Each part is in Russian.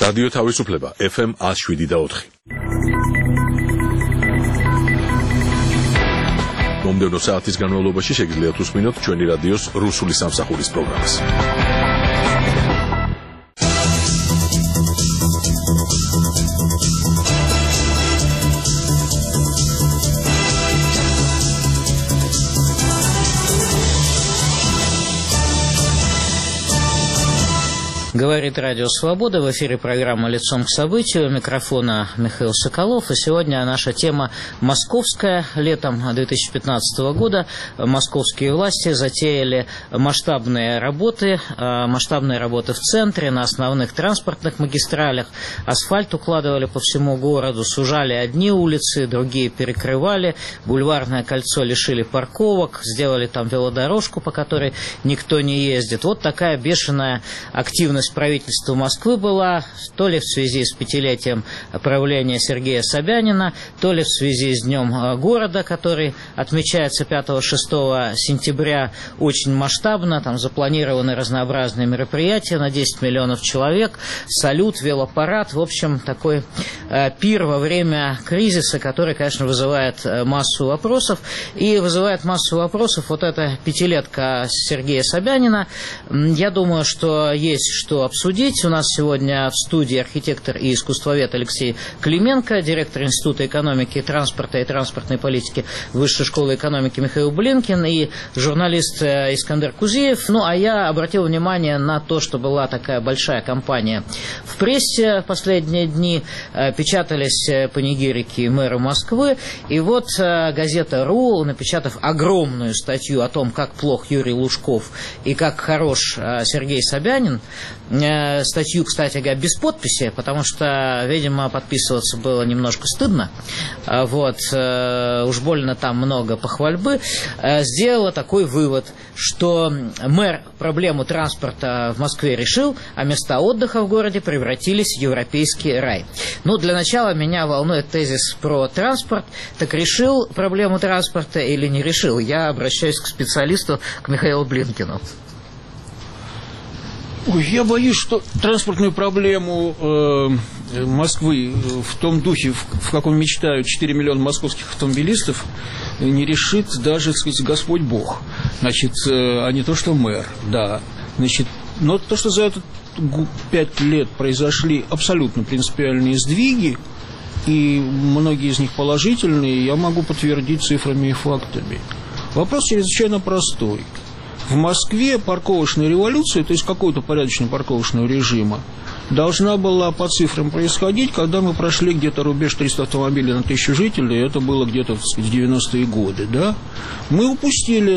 რადიო თავისუფლება FM 107.4. მომდევნო საათის განმავლობაში შეგიძლიათ უსმინოთ ჩვენი რადიოს რუსული სამსახურის პროგრამას. Говорит Радио Свобода, в эфире программа «Лицом к событию», у микрофона Михаил Соколов, и сегодня наша тема московская. Летом 2015 года московские власти затеяли масштабные работы в центре, на основных транспортных магистралях, асфальт укладывали по всему городу, сужали одни улицы, другие перекрывали, бульварное кольцо лишили парковок, сделали там велодорожку, по которой никто не ездит. Вот такая бешеная активность правительства Москвы была, то ли в связи с 5-летием правления Сергея Собянина, то ли в связи с Днем города, который отмечается 5-6 сентября очень масштабно. Там запланированы разнообразные мероприятия на 10 миллионов человек, салют, велопарад. В общем, такой пир во время кризиса, который, конечно, вызывает массу вопросов. И вызывает массу вопросов вот эта 5-летка Сергея Собянина. Я думаю, что есть что обсудить. У нас сегодня в студии архитектор и искусствовед Алексей Клименко, директор Института экономики, транспорта и транспортной политики Высшей школы экономики Михаил Блинкин и журналист Искандер Кузиев. Ну, а я обратил внимание на то, что была такая большая кампания в прессе в последние дни. Печатались панигирики мэра Москвы. И вот газета «РУ», напечатав огромную статью о том, как плох Юрий Лужков и как хорош Сергей Собянин, статью, кстати говоря, без подписи, потому что, видимо, подписываться было немножко стыдно. Вот, уж больно там много похвальбы. Сделала такой вывод, что мэр проблему транспорта в Москве решил, а места отдыха в городе превратились в европейский рай. Ну, для начала меня волнует тезис про транспорт. Так решил проблему транспорта или не решил? Я обращаюсь к специалисту, к Михаилу Блинкину. Я боюсь, что транспортную проблему Москвы в том духе, в каком мечтают 4 миллиона московских автомобилистов, не решит даже, так сказать, Господь Бог. Значит, а не то, что мэр, да. Значит, но то, что за этот 5 лет произошли абсолютно принципиальные сдвиги, и многие из них положительные, я могу подтвердить цифрами и фактами. Вопрос чрезвычайно простой. В Москве парковочная революция, то есть какого-то порядочного парковочного режима, должна была по цифрам происходить, когда мы прошли где-то рубеж 300 автомобилей на 1000 жителей, это было где-то, так сказать, в 90-е годы, да? Мы упустили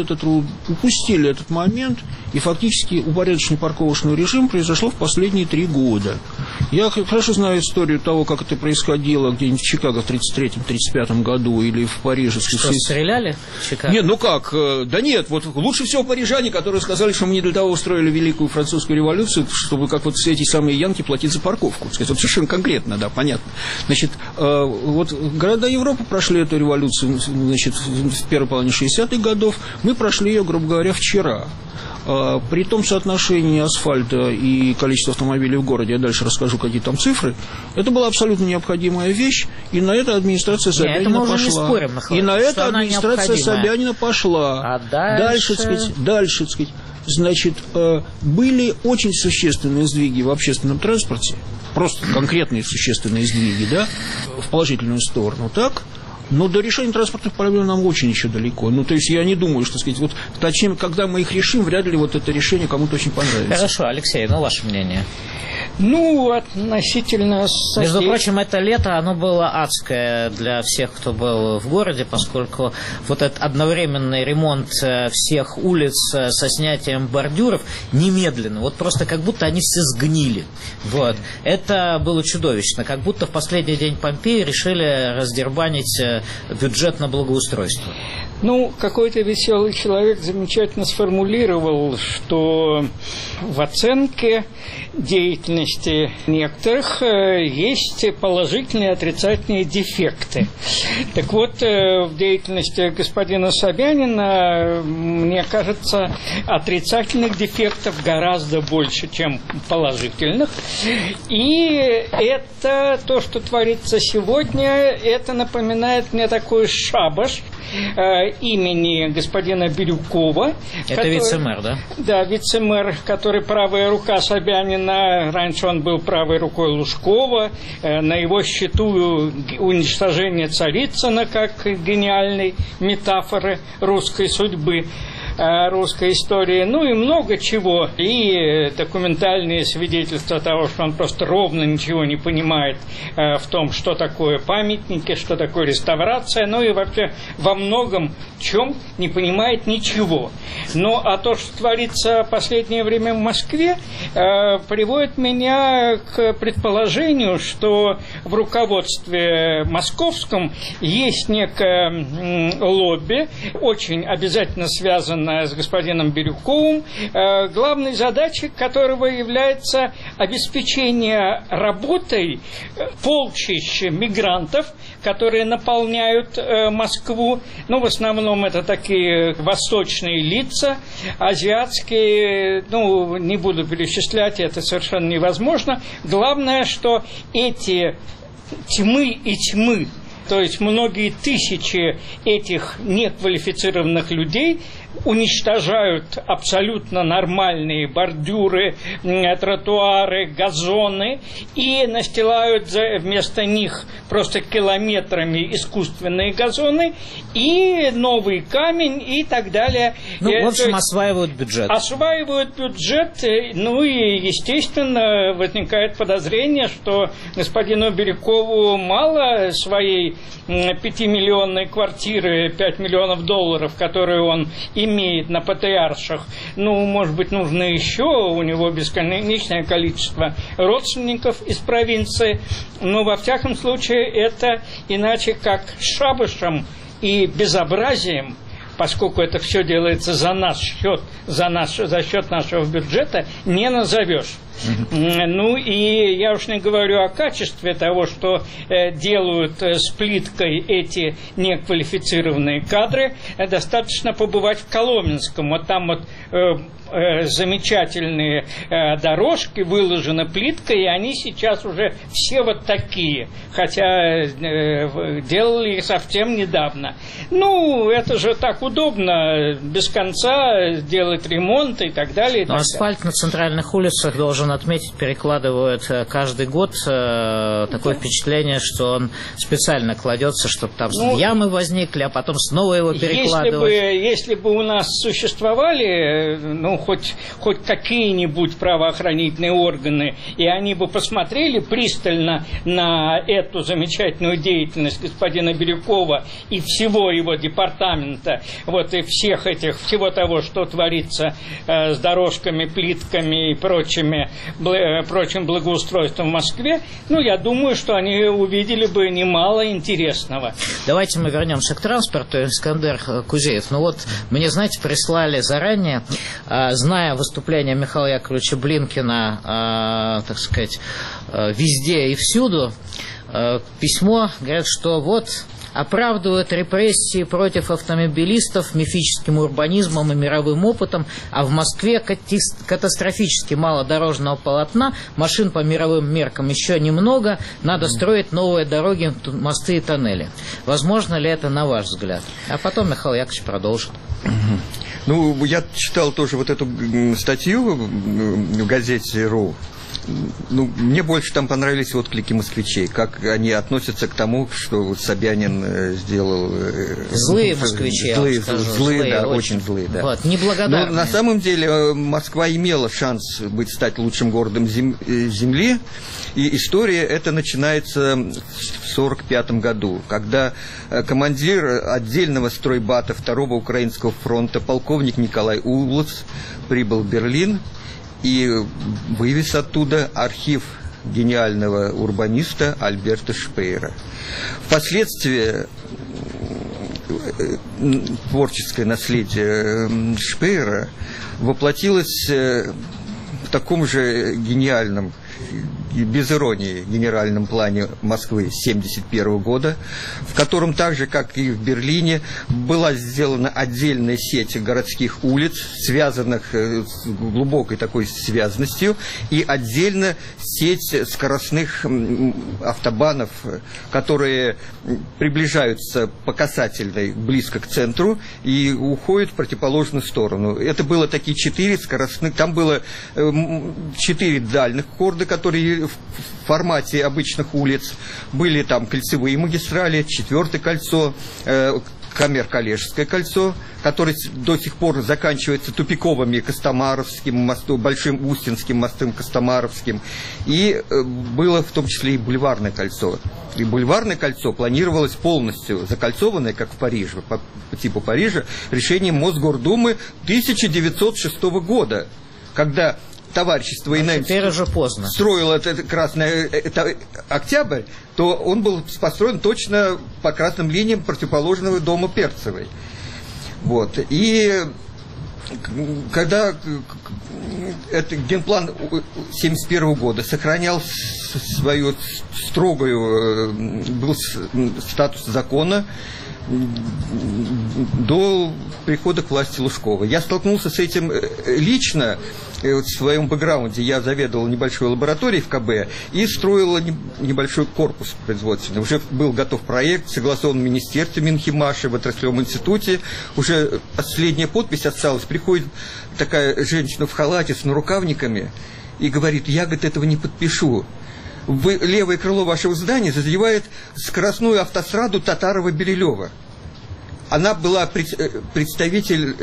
этот момент, и фактически упорядоченный парковочный режим произошло в последние 3 года. Я хорошо знаю историю того, как это происходило где-нибудь в Чикаго в 1933-1935 году или в Париже. Что, стреляли в Чикаго? Нет, ну как, да нет, вот лучше всего парижане, которые сказали, что мы не для того устроили Великую Французскую революцию, чтобы, как вот все эти самые янки, платить за парковку. Сказать, вот совершенно конкретно, да, понятно. Значит, вот города Европы прошли эту революцию, значит, в первой половине 60-х годов, мы прошли ее, грубо говоря, вчера. При том соотношении асфальта и количества автомобилей в городе, я дальше расскажу, какие там цифры, это была абсолютно необходимая вещь, и на это администрация Собянина пошла. Спорим, и на это администрация Собянина пошла. А дальше, так сказать, значит, были очень существенные сдвиги в общественном транспорте, просто конкретные существенные сдвиги, да, в положительную сторону, так? Но до решения транспортных проблем нам очень еще далеко. Ну, то есть я не думаю, что, сказать, вот точнее, когда мы их решим, вряд ли вот это решение кому-то очень понравится. Хорошо, Алексей, ну, ваше мнение? Ну, относительно... Между прочим, это лето, оно было адское для всех, кто был в городе, поскольку вот этот одновременный ремонт всех улиц со снятием бордюров немедленно, вот просто как будто они все сгнили. Вот. Это было чудовищно, как будто в последний день Помпеи решили раздербанить бюджет на благоустройство. Ну, какой-то веселый человек замечательно сформулировал, что в оценке деятельности некоторых есть положительные и отрицательные дефекты. Так вот, в деятельности господина Собянина, мне кажется, отрицательных дефектов гораздо больше, чем положительных. И это то, что творится сегодня, это напоминает мне такой шабаш имени господина Бирюкова. Это вице-мэр, да? Да, вице-мэр, который правая рука Собянина. Раньше он был правой рукой Лужкова. На его счету уничтожение Царицына как гениальной метафоры русской судьбы, русской истории, ну и много чего. И документальные свидетельства того, что он просто ровно ничего не понимает в том, что такое памятники, что такое реставрация, ну и вообще во многом чем не понимает ничего. Ну а то, что творится в последнее время в Москве, приводит меня к предположению, что в руководстве московском есть некое лобби, очень обязательно связанное с господином Бирюковым, главной задачей которого является обеспечение работой полчищ мигрантов, которые наполняют Москву. Ну, в основном это такие восточные лица, азиатские, ну, не буду перечислять, это совершенно невозможно. Главное, что эти тьмы и тьмы, то есть многие тысячи этих неквалифицированных людей уничтожают абсолютно нормальные бордюры, тротуары, газоны и настилают вместо них просто километрами искусственные газоны и новый камень и так далее. Ну, в общем, осваивают бюджет. Осваивают бюджет, ну и, естественно, возникает подозрение, что господину Бирюкову мало своей 5-миллионной квартиры, $5 миллионов, которые он имеет на Патриарших. Ну, может быть, нужно еще, у него бесконечное количество родственников из провинции, но во всяком случае это иначе как шабашем и безобразием, поскольку это все делается за наш счет, за счет нашего бюджета, не назовешь. Ну и я уж не говорю о качестве того, что делают с плиткой эти неквалифицированные кадры. Достаточно побывать в Коломенском. Вот там вот замечательные дорожки выложены плиткой, и они сейчас уже все вот такие, хотя делали их совсем недавно. Ну, это же так удобно, без конца делать ремонт и так далее. Но асфальт на центральных улицах, должен отметить, перекладывают каждый год. Такое впечатление, что он специально кладется, чтобы там ямы возникли, а потом снова его перекладывают. Если бы у нас существовали, ну, хоть какие-нибудь правоохранительные органы, и они бы посмотрели пристально на эту замечательную деятельность господина Бирюкова и всего его департамента, вот и всего того, что творится с дорожками, плитками и прочим благоустройством в Москве, ну, я думаю, что они увидели бы немало интересного. Давайте мы вернемся к транспорту. Искандер Кузеев. Ну вот, мне, знаете, прислали заранее, зная выступление Михаила Яковлевича Блинкина, так сказать, везде и всюду, письмо, говорят, что вот оправдывают репрессии против автомобилистов мифическим урбанизмом и мировым опытом, а в Москве катастрофически мало дорожного полотна, машин по мировым меркам еще немного, надо строить новые дороги, мосты и тоннели. Возможно ли это, на ваш взгляд? А потом Михаил Яковлевич продолжит. Ну, я читал тоже вот эту статью в газете «РУ». Ну, мне больше там понравились отклики москвичей, как они относятся к тому, что Собянин сделал. Злые москвичи, злые, да, очень злые, да. Вот, неблагодарные. Но на самом деле Москва имела шанс стать лучшим городом Земли, и история эта начинается в 1945 году, когда командир отдельного стройбата 2-го Украинского фронта, полковник Николай Улац, прибыл в Берлин и вывез оттуда архив гениального урбаниста Альберта Шпеера. Впоследствии творческое наследие Шпеера воплотилось в таком же гениальном, без иронии, генеральном плане Москвы 1971 года, в котором так же, как и в Берлине, была сделана отдельная сеть городских улиц, связанных с глубокой такой связностью, и отдельно сеть скоростных автобанов, которые приближаются по касательной близко к центру и уходят в противоположную сторону. Это было такие 4 скоростных, там было 4 дальних корда, которые в формате обычных улиц, были там кольцевые магистрали, 4-е кольцо, Камер-Калежское кольцо, которое до сих пор заканчивается тупиковыми Костомаровским мостом, Большим Устинским мостом Костомаровским, и было в том числе и Бульварное кольцо. И Бульварное кольцо планировалось полностью закольцованное, как в Париже, по типу Парижа, решением Мосгордумы 1906 года, когда товарищество теперь уже поздно. Строил это Октябрь, то он был построен точно по красным линиям противоположного дома Перцевой. Вот. И когда этот генплан 1971 года сохранял свою строгую, был статус закона до прихода к власти Лужкова. Я столкнулся с этим лично. В своем бэкграунде я заведовал небольшой лабораторией в КБ и строил небольшой корпус производственный. Уже был готов проект, согласован в министерстве Минхимаша, в отраслевом институте. Уже последняя подпись осталась. Приходит такая женщина в халате с нарукавниками и говорит: я, говорит, этого не подпишу. Левое крыло вашего здания задевает скоростную автостраду Татарова-Берилева. Она была представитель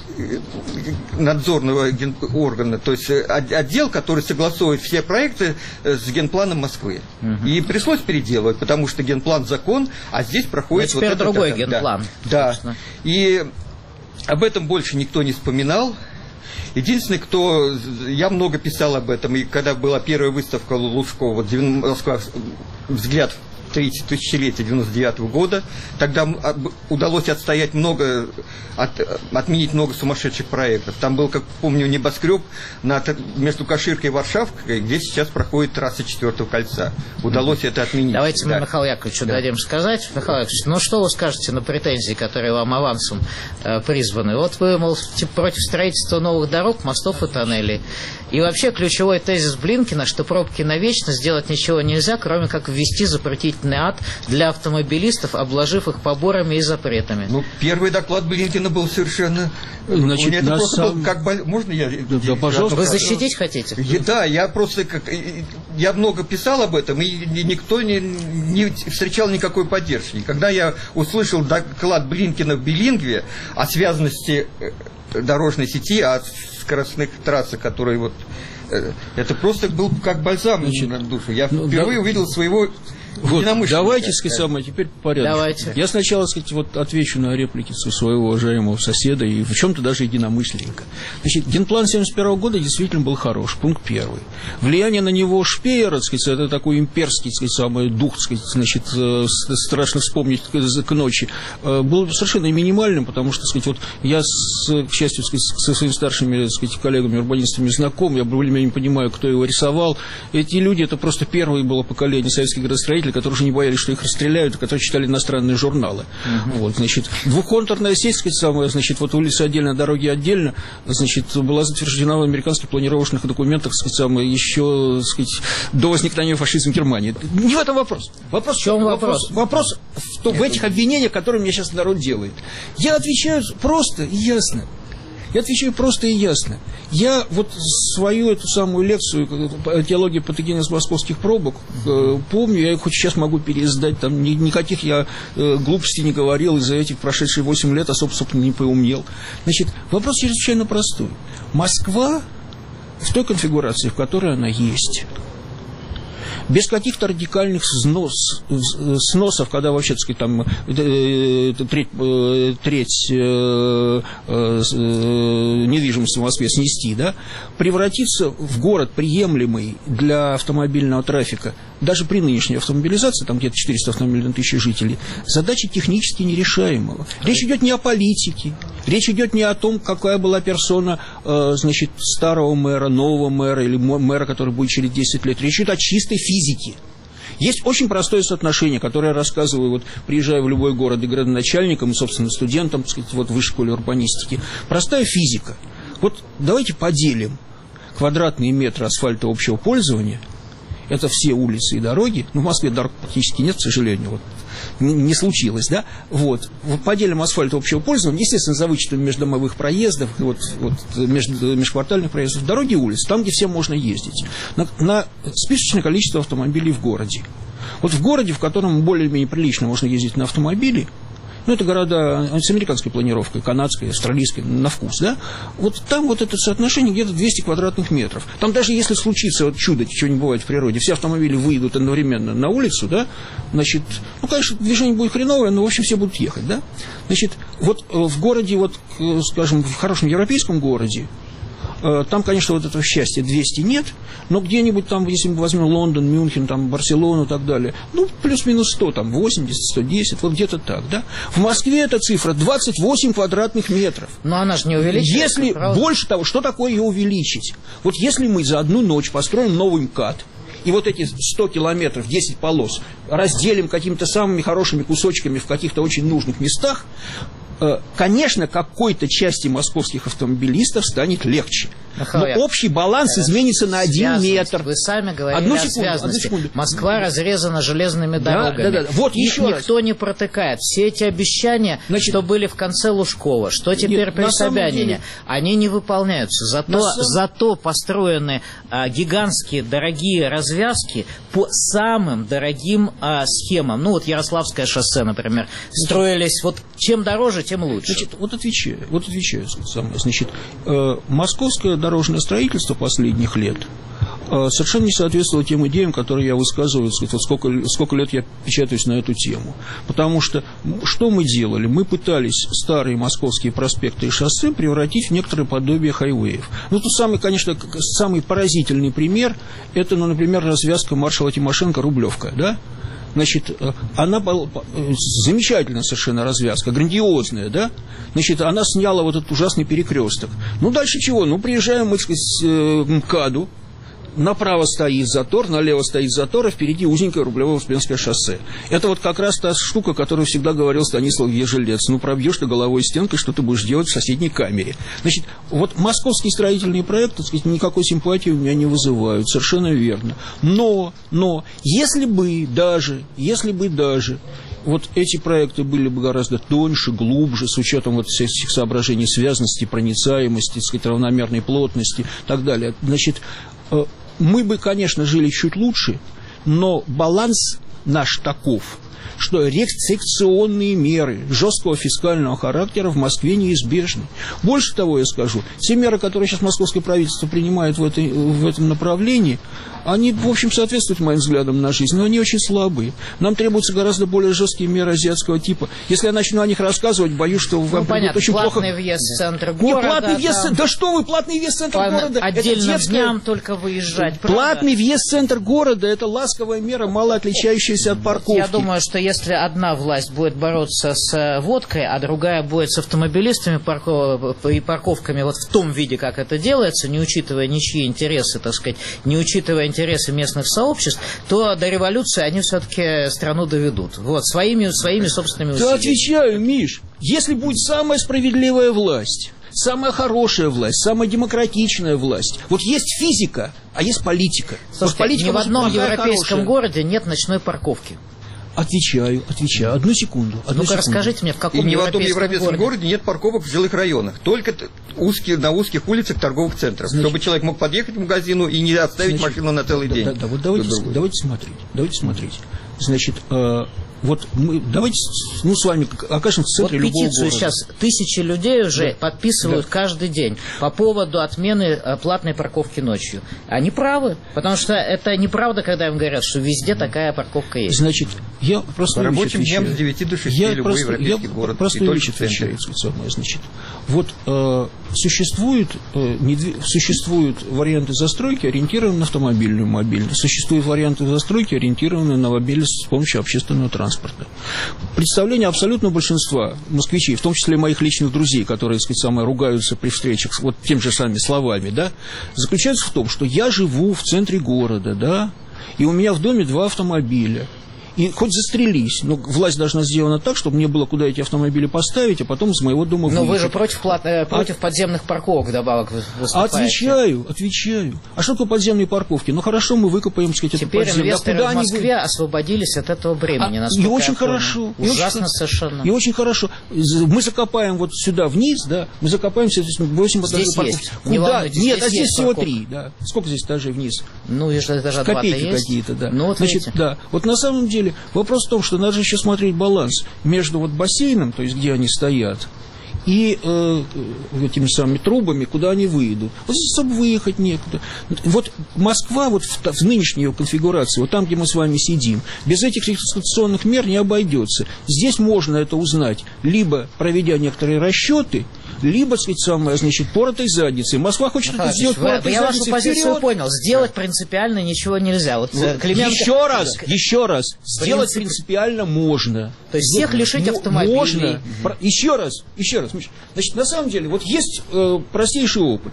надзорного органа, то есть отдел, который согласует все проекты с генпланом Москвы. И пришлось переделывать, потому что генплан закон, а здесь проходит теперь вот другой генплан. Да. И об этом больше никто не вспоминал. Единственный, кто... Я много писал об этом, и когда была первая выставка Лужкова, Москва, взгляд в 30-тысячелетие 99-го года, тогда удалось отстоять много, отменить много сумасшедших проектов. Там был, как помню, небоскреб между Каширкой и Варшавкой, где сейчас проходит трасса 4-го кольца. Удалось это отменить. Давайте мы Михаилу Яковлевичу дадим сказать. Михаил Яковлевич, ну что вы скажете на претензии, которые вам авансом призваны? Вот вы, мол, против строительства новых дорог, мостов и тоннелей. И вообще ключевой тезис Блинкина, что пробки навечно, сделать ничего нельзя, кроме как ввести запретительный ад для автомобилистов, обложив их поборами и запретами. Ну, первый доклад Блинкина был совершенно... Значит, это просто был как... Можно я... Да, пожалуйста. Вы защитить хотите? Да, я просто... Я много писал об этом, и никто не встречал никакой поддержки. Когда я услышал доклад Блинкина в билингве о связанности дорожной сети, о скоростных трассах, которые вот... Это просто был как бальзам на душу. Я впервые увидел своего... Вот, давайте, сказать, теперь по порядку. Давайте. Я сначала, вот, отвечу на реплики своего уважаемого соседа и в чем-то даже единомышленника. Значит, генплан 1971 года действительно был хорош, пункт первый. Влияние на него Шпеера, это такой имперский, самый дух, значит, страшно вспомнить к ночи, был совершенно минимальным, потому что, вот, я, к счастью, со своими старшими, коллегами-урбанистами знаком, я более-менее понимаю, кто его рисовал. Эти люди, это просто первое было поколение советских градостроителей, которые уже не боялись, что их расстреляют, которые читали иностранные журналы. Вот, значит, двухконтурная сеть, значит, вот улицы отдельно, дороги отдельно, значит, была затверждена в американских планировочных документах, еще, до возникновения фашизма в Германии. Не в этом вопрос. В чем вопрос? Вопрос в этих обвинениях, которые мне сейчас народ делает. Я отвечаю просто и ясно. Я вот свою эту самую лекцию «Теология патогенез московских пробок» помню, я хоть сейчас могу переиздать, там никаких я глупостей не говорил, и за этих прошедшие 8 лет особо не поумнел. Значит, вопрос чрезвычайно простой. Москва в той конфигурации, в которой она есть, без каких-то радикальных сносов, когда вообще, так сказать, там треть недвижимости в Москве снести, да, превратиться в город, приемлемый для автомобильного трафика, даже при нынешней автомобилизации, там где-то 400 автомобилей на 1000 жителей, задача технически нерешаемая. Речь идет не о политике, речь идет не о том, какая была персона, значит, старого мэра, нового мэра или мэра, который будет через 10 лет. Речь идет о чистой физике. Есть очень простое соотношение, которое я рассказываю, вот, приезжая в любой город и градоначальникам, и, собственно, студентам, так сказать, вот, в высшей школе урбанистики. Простая физика. Вот давайте поделим квадратные метры асфальта общего пользования. Это все улицы и дороги. Ну, в Москве дорог практически нет, к сожалению. Вот. Не случилось, да? Вот. Поделим асфальт общего пользования, естественно, за вычетом междомовых проездов, межквартальных проездов, дороги и улицы, там, где всем можно ездить, на списочное количество автомобилей в городе. Вот в городе, в котором более-менее прилично можно ездить на автомобиле, ну, это города с американской планировкой, канадской, австралийской, на вкус, да? Вот там вот это соотношение где-то 200 квадратных метров. Там даже если случится вот чудо, чего не бывает в природе, все автомобили выйдут одновременно на улицу, да? Значит, ну, конечно, движение будет хреновое, но, в общем, все будут ехать, да? Значит, вот в городе, вот, скажем, в хорошем европейском городе, там, конечно, вот этого счастья 200 нет, но где-нибудь там, если мы возьмем Лондон, Мюнхен, там, Барселону и так далее, ну, плюс-минус 100, там, 80, 110, вот где-то так, да? В Москве эта цифра 28 квадратных метров. Но она же не увеличивается. Если, больше того, что такое ее увеличить? Вот если мы за одну ночь построим новый МКАД, и вот эти 100 километров, 10 полос разделим какими-то самыми хорошими кусочками в каких-то очень нужных местах, конечно, какой-то части московских автомобилистов станет легче. Но общий баланс изменится на 1 метр. Вы сами говорили о связности. Москва разрезана железными дорогами. Да. Вот еще никто не протыкает. Все эти обещания, значит, что были в конце Лужкова, что теперь при Собянине, они не выполняются. Зато построены гигантские дорогие развязки по самым дорогим схемам. Ну вот Ярославское шоссе, например, строились вот чем дороже, тем лучше. Значит, вот отвечаю. Значит, московское дорожное строительство последних лет совершенно не соответствовало тем идеям, которые я высказываю, вот сколько лет я печатаюсь на эту тему. Потому что мы делали? Мы пытались старые московские проспекты и шоссе превратить в некоторое подобие хайвеев. Ну, тут самый поразительный пример, это, ну, например, развязка маршала Тимошенко Рублевка, да? Значит, она была замечательная совершенно развязка, грандиозная, да? Значит, она сняла вот этот ужасный перекресток. Ну, дальше чего? Ну, приезжаем мы, к МКАДу, направо стоит затор, налево стоит затор, а впереди узенькое Рублево-Успенское шоссе. Это вот как раз та штука, которую всегда говорил Станислав Ежелец. Ну, пробьешь ты головой стенкой, что ты будешь делать в соседней камере. Значит, вот московские строительные проекты, так сказать, никакой симпатии у меня не вызывают, совершенно верно. Но, если бы даже вот эти проекты были бы гораздо тоньше, глубже, с учетом вот всех этих соображений связанности, проницаемости, так сказать, равномерной плотности и так далее, значит, мы бы, конечно, жили чуть лучше, но баланс наш таков, что рестрикционные меры жесткого фискального характера в Москве неизбежны. Больше того я скажу, те меры, которые сейчас московское правительство принимает в этом направлении, они, в общем, соответствуют моим взглядам на жизнь, но они очень слабые. Нам требуются гораздо более жесткие меры азиатского типа. Если я начну о них рассказывать, боюсь, что вам будет очень плохо. Платный въезд в центр города. Не платный въезд, да что вы, платный въезд в центр города. Отдельным дням только выезжать. Платный въезд в центр города – это ласковая мера, мало отличающаяся от парковки. Я думаю, что если одна власть будет бороться с водкой, а другая будет с автомобилистами и парковками вот в том виде, как это делается, не учитывая ничьи интересы, так сказать, не учитывая интересы местных сообществ, то до революции они все-таки страну доведут. Вот, своими собственными усилиями. Да отвечаю, Миш, если будет самая справедливая власть, самая хорошая власть, самая демократичная власть. Вот есть физика, а есть политика. Слушайте, вот политика ни в одном европейском хорошая. Городе нет ночной парковки. Отвечаю. Одну секунду. Ну-ка расскажите мне, в каком ни в одном европейском европейском городе нет парковок в жилых районах. Только на узких улицах торговых центров. Значит, чтобы человек мог подъехать к магазину и не оставить машину на целый день. Вот давайте смотреть. Значит, вот мы давайте с вами окажемся в центре любого города. Петицию сейчас тысячи людей уже подписывают каждый день по поводу отмены платной парковки ночью. Они правы, потому что это неправда, когда им говорят, что везде такая парковка есть. Значит, я просто рабочим днем с 9 до 6 любой европейский город. Простую вещь отвечаю. Значит, вот существуют варианты застройки, ориентированные на автомобильную мобильность. Существуют варианты застройки, ориентированные на мобильность с помощью общественного транспорта. Представление абсолютного большинства москвичей, в том числе моих личных друзей, которые, так сказать, ругаются при встречах вот тем же самыми словами, да, заключается в том, что я живу в центре города, да, и у меня в доме 2 автомобиля. И хоть застрелись, но власть должна сделана так, чтобы мне было куда эти автомобили поставить, а потом из моего дома выехать. Но вы же против подземных парковок вдобавок выступаете. Отвечаю. А что такое подземные парковки? Ну хорошо, мы выкопаем, так сказать, это подземные. Теперь инвесторы в Москве освободились от этого бремени. И очень хорошо. Ужасно совершенно. И очень хорошо. Мы закопаем вот сюда вниз, да, мы закопаем 8 здесь парковок. есть. Куда? Нет, а здесь всего 3. Да. Сколько здесь этажей вниз? Ну, если этажа 2-то есть. Копейки какие-то, да. Ну, вот значит, да. Вот на самом деле вопрос в том, что надо еще смотреть баланс между вот бассейном, то есть где они стоят, и этими самыми трубами, куда они выйдут. Вот здесь особо выехать некуда. Вот Москва вот в нынешней ее конфигурации, вот там, где мы с вами сидим, без этих эксплуатационных мер не обойдется. Здесь можно это узнать, либо проведя некоторые расчеты, либо, значит, поротой задницей. Москва хочет это сделать поротой задницей. Я вашу позицию понял. Сделать принципиально ничего нельзя. Вот Клименко... Еще раз. Сделать принципиально можно. То есть всех лишить автомобилей. Можно. Еще раз. Значит, на самом деле, вот есть простейший опыт.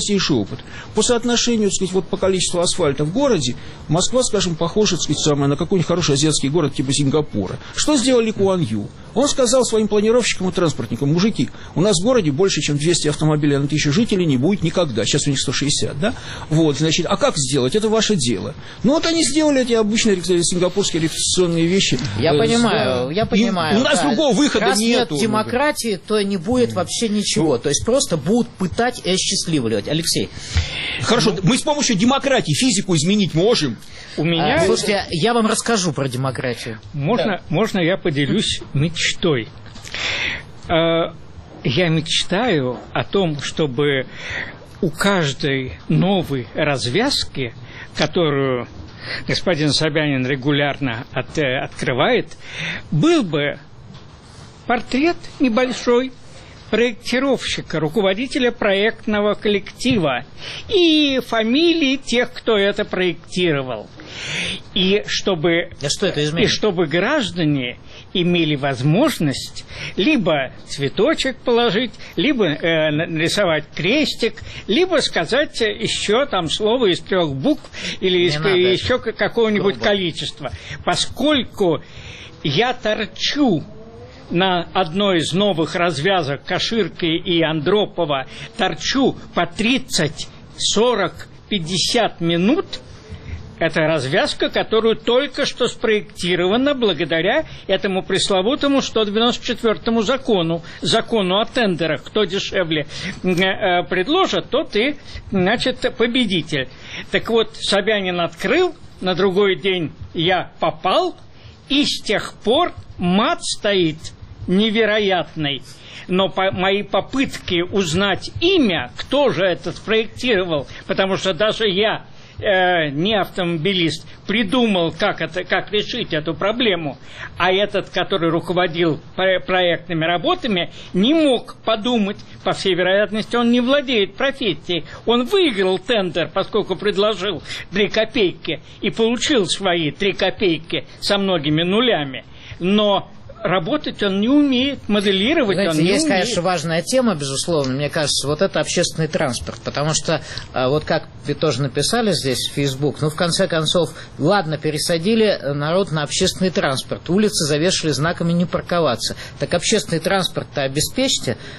По соотношению, так сказать, вот по количеству асфальта в городе, Москва, скажем, похожа, так сказать, на какой-нибудь хороший азиатский город типа Сингапура. Что сделал Ли Куан Ю? Он сказал своим планировщикам и транспортникам: мужики, у нас в городе больше, чем 200 автомобилей на 1000 жителей не будет никогда. Сейчас у них 160, да? Вот, значит, а как сделать? Это ваше дело. Ну, вот они сделали эти обычные сингапурские регистрационные вещи. Я понимаю. У нас другого выхода раз нету. Нет демократии, то не будет вообще ничего. То есть просто будут пытать и осчастливливать. Алексей. Хорошо, мы с помощью демократии физику изменить можем. У меня... Слушайте, я вам расскажу про демократию. Можно я поделюсь мечтой? Я мечтаю о том, чтобы у каждой новой развязки, которую господин Собянин регулярно открывает, был бы портрет небольшой проектировщика, руководителя проектного коллектива и фамилии тех, кто это проектировал. И чтобы граждане имели возможность либо цветочек положить, либо нарисовать крестик, либо сказать еще там слово из 3 букв или еще какого-нибудь количества. Поскольку я торчу на одной из новых развязок Каширки и Андропова, торчу по 30, 40, 50 минут, это развязка, которую только что спроектирована благодаря этому пресловутому 194-му закону о тендерах. Кто дешевле предложит, тот и, значит, победитель. Так вот, Собянин открыл, на другой день я попал, и с тех пор мат стоит невероятный. Но мои попытки узнать имя, кто же это спроектировал, потому что даже я, не автомобилист, придумал, как решить эту проблему, а этот, который руководил проектными работами, не мог подумать. По всей вероятности, он не владеет профессией. Он выиграл тендер, поскольку предложил 3 копейки и получил свои 3 копейки со многими нулями. Но работать он не умеет, моделировать он не умеет. Есть, конечно, важная тема, безусловно, мне кажется, вот это общественный транспорт, потому что, вот как вы тоже написали здесь в Facebook, в конце концов, ладно, пересадили народ на общественный транспорт, улицы завешали знаками «не парковаться», так общественный транспорт-то обеспечьте.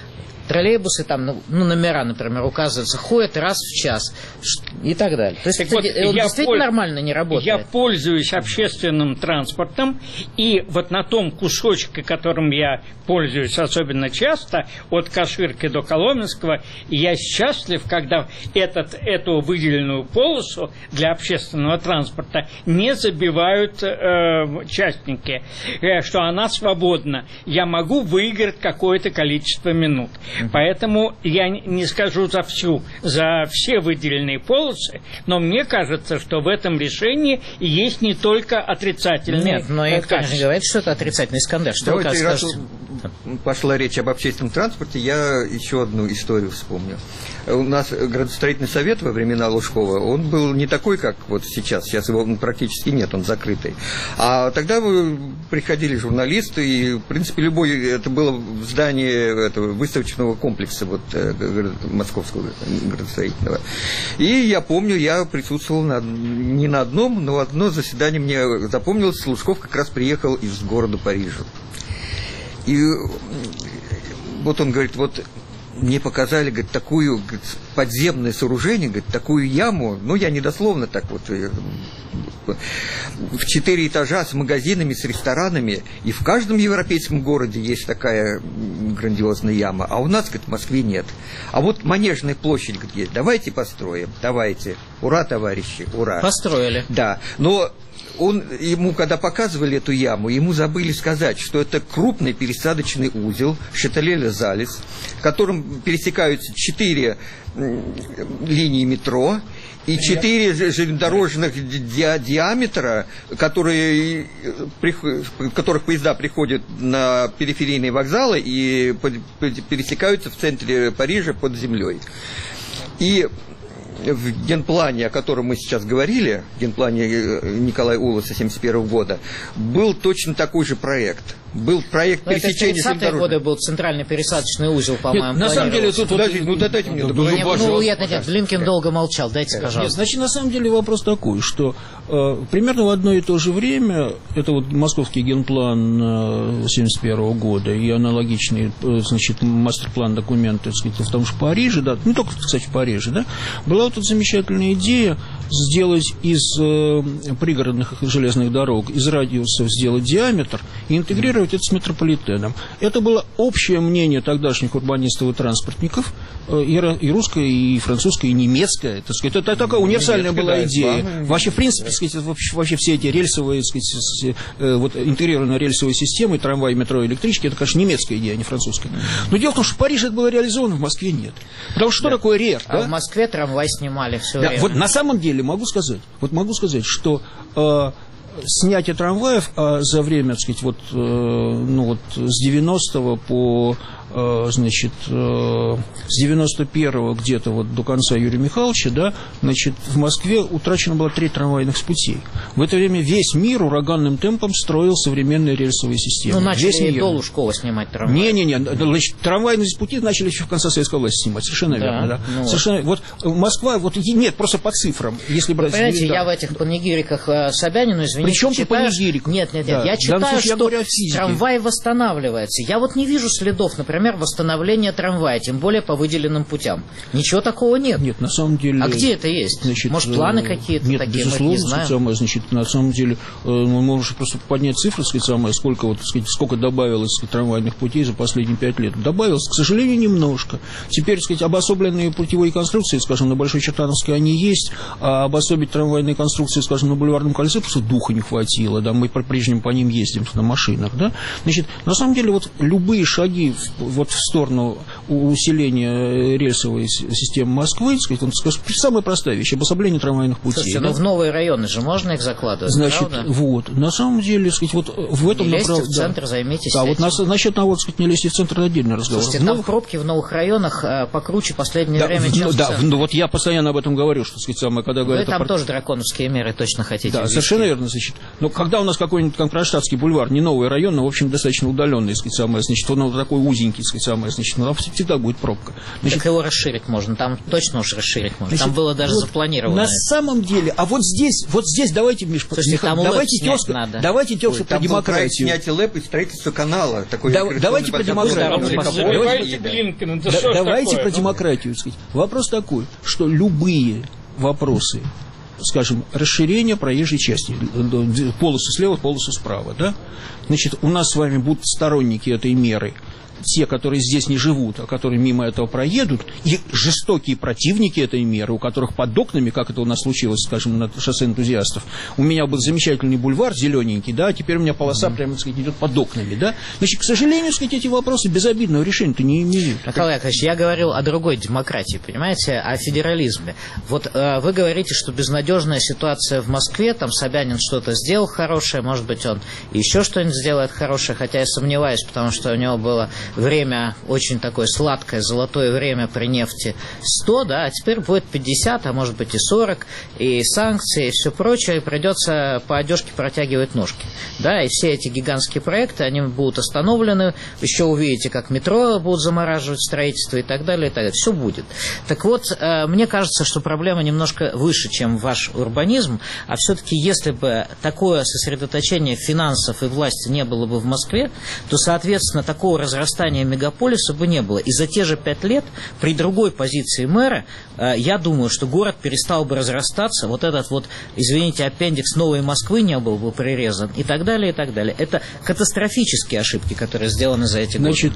троллейбусы, там, номера, например, указываются, ходят раз в час и так далее. То есть это действительно нормально не работает. Я пользуюсь общественным транспортом, и вот на том кусочке, которым я пользуюсь особенно часто, от Каширки до Коломенского, я счастлив, когда эту выделенную полосу для общественного транспорта не забивают частники, что она свободна. Я могу выиграть какое-то количество минут. Поэтому я не скажу за все выделенные полосы, но мне кажется, что в этом решении есть не только отрицательные. Нет, но и конечно говорит, что это отрицательный скандал. Что вы скажете? Пошла речь об общественном транспорте, я еще одну историю вспомню. У нас градостроительный совет во времена Лужкова, он был не такой, как вот сейчас. Сейчас его практически нет, он закрытый. А тогда приходили журналисты, и, в принципе, это было в здании этого выставочного комплекса вот, московского градостроительного. И я помню, я присутствовал не на одном, но одно заседание мне запомнилось. Лужков как раз приехал из города Парижа. И вот он говорит, вот мне показали, говорит, такую подземное сооружение, говорит, такую яму, ну, я недословно так вот, в 4 этажа с магазинами, с ресторанами, и в каждом европейском городе есть такая грандиозная яма, а у нас, говорит, в Москве нет. А вот Манежная площадь, говорит, есть, давайте построим, давайте, ура, товарищи, ура. Построили. Да, но ему, когда показывали эту яму, ему забыли сказать, что это крупный пересадочный узел Шателе-Ле-Залис, в котором пересекаются 4 линии метро и 4 железнодорожных диаметра, в которых поезда приходят на периферийные вокзалы и пересекаются в центре Парижа под землей. И в генплане, о котором мы сейчас говорили, в генплане Николая Улоса 1971 года, был точно такой же проект. Был проект пересечения железнодорожных. В 30-е годы был центральный пересадочный узел, по-моему. На самом деле, тут... дайте мне договорить. Блинкен долго молчал, дайте, пожалуйста. Нет, значит, на самом деле вопрос такой, что примерно в одно и то же время, это вот московский генплан 1971 года и аналогичный, значит, мастер-план документы, так сказать, в том же Париже, да, не только, кстати, в Париже, да, была вот эта замечательная идея сделать из пригородных железных дорог, из радиусов сделать диаметр и интегрировать это с метрополитеном. Это было общее мнение тогдашних урбанистов и транспортников, и русское, и французское, и немецкое, так сказать. Это такая универсальная была идея. Вообще, в принципе, сказать, вообще все эти рельсовые, сказать, вот, интегрированные рельсовые системы, трамваи, метро, электрички, это, конечно, немецкая идея, а не французская. Но дело в том, что в Париже это было реализовано, в Москве нет. Потому что что такое РЕР? А в Москве трамвай снимали все время. Вот на самом деле могу сказать, что снятие трамваев за время, так сказать, вот, ну, вот с 90-го по, значит, с 91-го где-то вот до конца Юрия Михайловича, да, значит, в Москве утрачено было 3 трамвайных путей. В это время весь мир ураганным темпом строил современные рельсовые системы. Ну, начали и до Лужкова снимать трамваи. Не-не-не, значит, трамвайные пути начали еще в конце советской власти снимать, совершенно верно, да. Ну, совершенно, вот Москва, вот нет, просто по цифрам, если брать... Понимаете, я в этих панигириках Собянину, извините, причем ты панигирик? Нет, я читаю, что трамвай восстанавливается. Я вот не вижу следов, например, восстановления трамвая, тем более по выделенным путям. Ничего такого нет. Нет, на самом деле... А где это есть? Значит, может, планы какие-то нет, такие, безусловно, мы не знаем? самое, значит, на самом деле, мы можем просто поднять цифры, сказать, самое, сколько, вот, сказать, сколько добавилось, сказать, трамвайных путей за последние 5 лет. Добавилось, к сожалению, немножко. Теперь, сказать, обособленные путевые конструкции, скажем, на Большой Чертановской они есть, а обособить трамвайные конструкции, скажем, на Бульварном кольце просто духа не хватило, да, мы по-прежнему по ним ездим на машинах, да. Значит, на самом деле, вот любые шаги вот в сторону усиления рельсовой системы Москвы, сказать, вот, скажем, самая простая вещь, обособление трамвайных путей. Слушайте, да? В новые районы же можно их закладывать, значит, правда? Вот, на самом деле, сказать, вот в этом не лезьте в да. центр, займитесь да, этим. вот насчет вот, сказать, не лезьте в центр, отдельный разговор. Слушайте, там пробки в новых районах покруче в последнее время, чем в центре. Ну вот я постоянно об этом говорю, что, сказать, самое, когда говорят... Вы там тоже драконовские меры точно хотите Да, ввести. совершенно верно, значит. Но когда у нас какой-нибудь Кронштадтский бульвар, не новый район, но, в общем, достаточно удаленный, сказать, самое, значит, он такой узенький, маленький, сказать, самое, значит, там всегда будет пробка. Значит, так его расширить можно, там точно уж расширить можно. Значит, там было даже запланировано. На самом деле, а вот здесь давайте, Миш, давайте, Тёша, про демократию. Снятие ЛЭП и строительство канала. Давайте про демократию. Давайте про демократию. Вопрос такой, что любые вопросы, скажем, расширение проезжей части, полосы слева, полосы справа, да? Значит, у нас с вами будут сторонники этой меры, те, которые здесь не живут, а которые мимо этого проедут, и жестокие противники этой меры, у которых под окнами, как это у нас случилось, скажем, на шоссе энтузиастов, у меня был замечательный бульвар зелененький, да, а теперь у меня полоса прямо, так сказать, идет под окнами, да. Значит, к сожалению, так сказать, эти вопросы безобидного решения-то не имеют. Михаил Яковлевич, я говорил о другой демократии, понимаете, о федерализме. Вот вы говорите, что безнадежная ситуация в Москве, там Собянин что-то сделал хорошее, может быть, он еще что-нибудь сделает хорошее, хотя я сомневаюсь, потому что у него было время очень такое сладкое, золотое время при нефти 100, да, а теперь будет 50, а может быть и 40, и санкции, и все прочее, и придется по одежке протягивать ножки, да, и все эти гигантские проекты, они будут остановлены, еще увидите, как метро будут замораживать строительство и так далее, все будет. Так вот, мне кажется, что проблема немножко выше, чем ваш урбанизм, а все-таки, если бы такое сосредоточение финансов и власти не было бы в Москве, то, соответственно, такого разрастания мегаполиса бы не было. И за те же 5 лет при другой позиции мэра, я думаю, что город перестал бы разрастаться, вот этот вот, извините, аппендикс Новой Москвы не был бы прирезан и так далее, и так далее. Это катастрофические ошибки, которые сделаны за эти годы. Значит,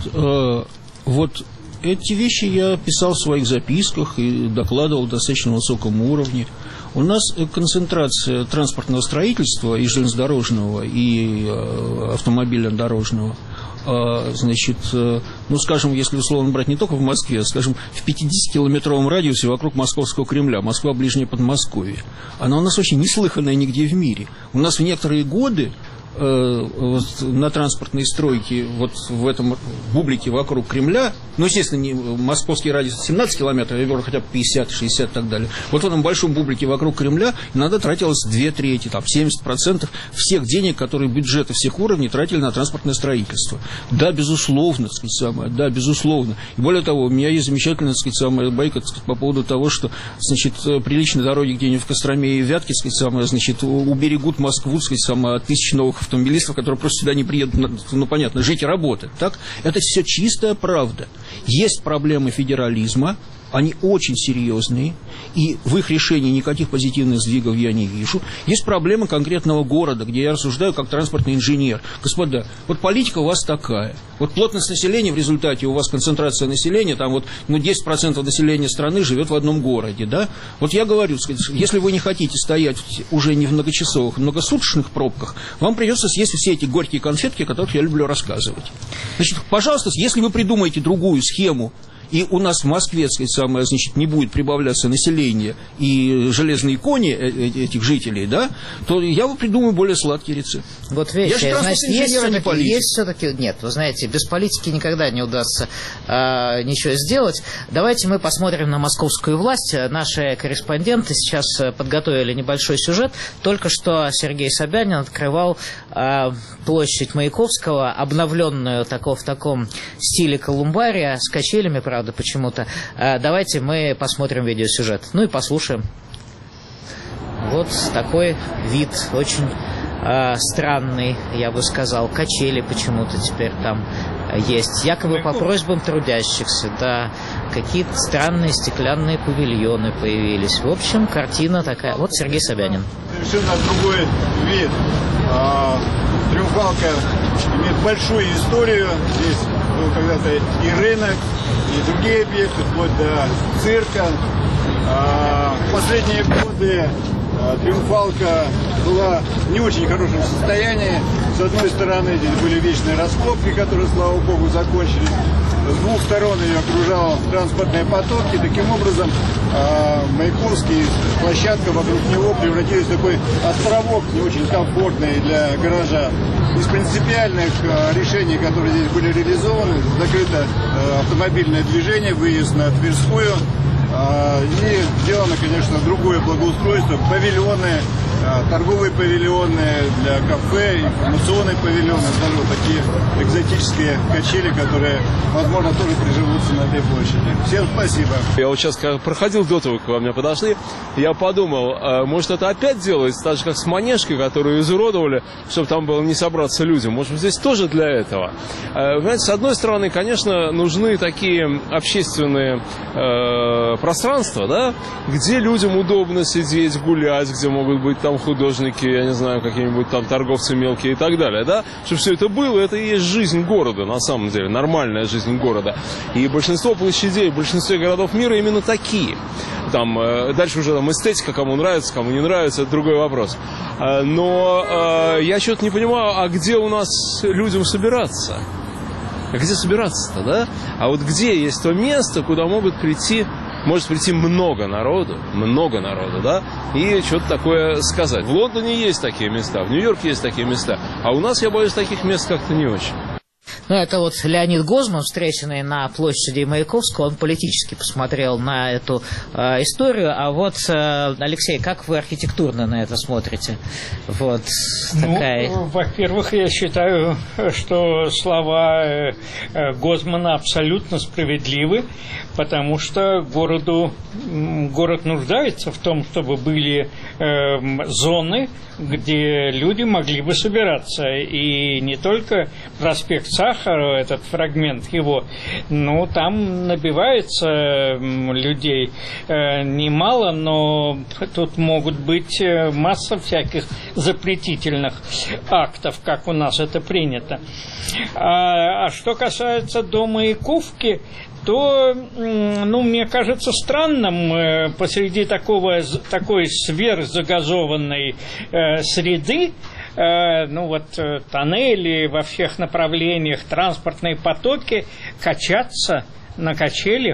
вот эти вещи я писал в своих записках и докладывал в достаточно высоком уровне. У нас концентрация транспортного строительства и железнодорожного, и автомобильно-дорожного, значит, ну, скажем, если условно брать не только в Москве, а, скажем, в 50-километровом радиусе вокруг Московского Кремля, Москва ближнее Подмосковье, она у нас очень неслыханная нигде в мире. У нас в некоторые годы вот, на транспортной стройке, вот в этом бублике вокруг Кремля, ну, естественно, не, московский радиус 17 километров, я говорю, хотя бы 50, 60 и так далее. Вот в этом большом бублике вокруг Кремля иногда тратилось 2/3, там, 70% всех денег, которые бюджеты всех уровней тратили на транспортное строительство. Да, безусловно, так сказать, самое, да, безусловно. И более того, у меня есть замечательная, так сказать, самая байка, так сказать, по поводу того, что, значит, приличные дороги где-нибудь в Костроме и Вятке, так сказать, самое, значит, уберегут Москву, так сказать, самое, от тысяч новых автомобилистов, которые просто сюда не приедут, ну, понятно, жить и работать, так? Это все чистая правда. Есть проблемы федерализма, они очень серьезные, и в их решении никаких позитивных сдвигов я не вижу. Есть проблемы конкретного города, где я рассуждаю как транспортный инженер. Господа, вот политика у вас такая. Вот плотность населения в результате, у вас концентрация населения, там вот, ну, 10% населения страны живет в одном городе, да? Вот я говорю, сказать, если вы не хотите стоять уже не в многочасовых, многосуточных пробках, вам придется съесть все эти горькие конфетки, о которых я люблю рассказывать. Значит, пожалуйста, если вы придумаете другую схему, и у нас в Москве, так сказать, самое, значит, не будет прибавляться население и железные кони этих жителей, да, то я придумаю более сладкий рецепт. Вот видите, значит, есть все-таки, нет, вы знаете, без политики никогда не удастся ничего сделать. Давайте мы посмотрим на московскую власть. Наши корреспонденты сейчас подготовили небольшой сюжет. Только что Сергей Собянин открывал площадь Маяковского, обновленную в таком стиле колумбария, с качелями, правда, почему-то. Давайте мы посмотрим видеосюжет. Ну и послушаем. Вот такой вид, очень странный, я бы сказал. Качели почему-то теперь там есть. Якобы по просьбам трудящихся, да. Какие-то странные стеклянные павильоны появились. В общем, картина такая. Вот Сергей Собянин. Совершенно другой вид. Триумфалка имеет большую историю. Здесь был когда-то и рынок, и другие объекты, вплоть до цирка. В последние годы Триумфалка была в не очень хорошем состоянии. С одной стороны, здесь были вечные раскопки, которые, слава богу, закончились. С двух сторон ее окружал транспортные потоки. Таким образом, Маяковский, площадка вокруг него превратилась в такой островок, не очень комфортный для гаража. Из принципиальных решений, которые здесь были реализованы, закрыто автомобильное движение, выезд на Тверскую. И сделано, конечно, другое благоустройство, павильоны, торговые павильоны для кафе, информационные павильоны, даже вот такие экзотические качели, которые, возможно, тоже приживутся на этой площади. Всем спасибо. Я вот сейчас, когда проходил до того, как вы мне подошли, я подумал, может, это опять делается, так же, как с Манежкой, которую изуродовали, чтобы там было не собраться людям. Может быть, здесь тоже для этого. Понимаете, с одной стороны, конечно, нужны такие общественные пространства, да, где людям удобно сидеть, гулять, где могут быть там художники, я не знаю, какие-нибудь там торговцы мелкие и так далее, да, чтобы все это было, это и есть жизнь города, на самом деле, нормальная жизнь города. И большинство площадей, большинство городов мира именно такие. Там, дальше уже там эстетика, кому нравится, кому не нравится, это другой вопрос. Но я что-то не понимаю, а где у нас людям собираться? А где собираться-то, да? А вот где есть то место, куда может прийти много народу, да, и что-то такое сказать. В Лондоне есть такие места, в Нью-Йорке есть такие места, а у нас, я боюсь, таких мест как-то не очень. Ну, это вот Леонид Гозман, встреченный на площади Маяковского, он политически посмотрел на эту историю. А вот, Алексей, как вы архитектурно на это смотрите? Вот такая... Во-первых, я считаю, что слова Гозмана абсолютно справедливы, потому что город нуждается в том, чтобы были зоны, где люди могли бы собираться. И не только проспект Сахарова, этот фрагмент его, но там набивается людей немало, но тут могут быть масса всяких запретительных актов, как у нас это принято. А что касается до Маяковки, то, мне кажется странным посреди такой сверхзагазованной среды, тоннели во всех направлениях, транспортные потоки, качаться на качелях.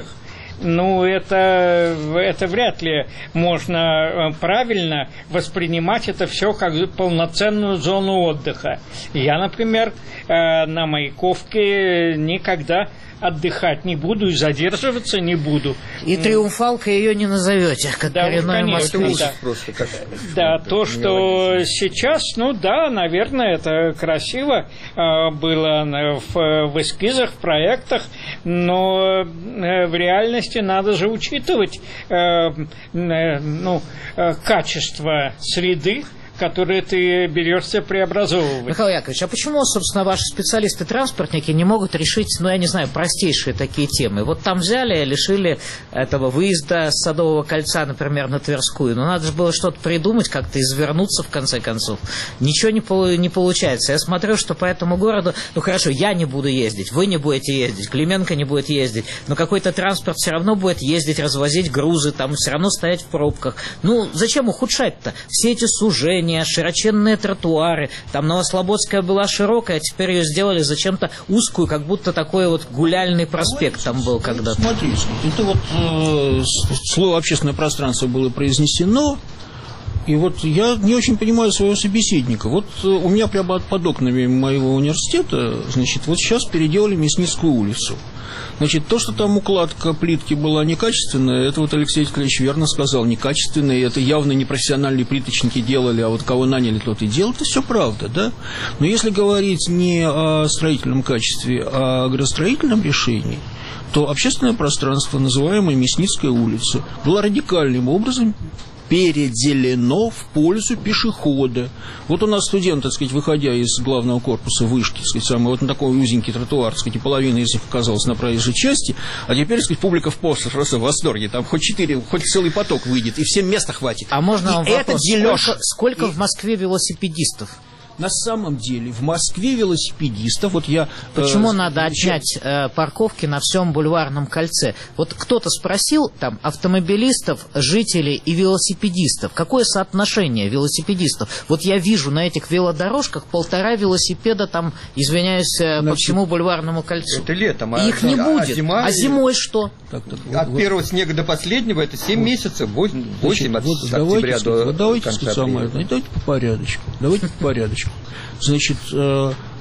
Это вряд ли можно правильно воспринимать это все как полноценную зону отдыха. Я, например, на Маяковке никогда отдыхать не буду и задерживаться не буду. И триумфалкой ее не назовете, как коренной москвич. Да, то, что сейчас, наверное, это красиво было в эскизах, в проектах, но в реальности надо же учитывать качество среды, которые ты берешься преобразовывать. Михаил Яковлевич, а почему, собственно, ваши специалисты-транспортники не могут решить, простейшие такие темы? Вот там взяли, лишили этого выезда с Садового кольца, например, на Тверскую. Но надо же было что-то придумать, как-то извернуться, в конце концов. Ничего не получается. Я смотрю, что по этому городу, хорошо, я не буду ездить, вы не будете ездить, Клименко не будет ездить, но какой-то транспорт все равно будет ездить, развозить грузы, там все равно стоять в пробках. Зачем ухудшать-то? Все эти сужения, широченные тротуары. Там Новослободская была широкая, а теперь ее сделали зачем-то узкую, как будто такой вот гуляльный проспект там был когда-то. Смотрите, это слово «общественное пространство» было произнесено, и я не очень понимаю своего собеседника. У меня прямо под окнами моего университета, сейчас переделали Мясницкую улицу. То, что там укладка плитки была некачественная, это Алексей Николаевич верно сказал, некачественная, это явно не профессиональные плиточники делали, а кого наняли, тот и делал, это все правда, да? Но если говорить не о строительном качестве, а о градостроительном решении, то общественное пространство, называемое Мясницкая улица, было радикальным образом переделено в пользу пешехода. У нас студент, выходя из главного корпуса вышки, самый на такой узенький тротуар, и половина из них оказалась на проезжей части, а теперь, публика просто в восторге, там хоть целый поток выйдет, и всем места хватит. А можно вам вопрос? Сколько в Москве велосипедистов? На самом деле в Москве велосипедистов, Почему надо отнять парковки на всем Бульварном кольце? Кто-то спросил, там, автомобилистов, жителей и велосипедистов, какое соотношение велосипедистов? Я вижу на этих велодорожках 1,5 велосипеда, там, извиняюсь, по всему Бульварному кольцу. Это летом. Их не будет. А зимой что? От первого снега до последнего это 7 месяцев, 8 от октября до конца апреля. Давайте по порядочку.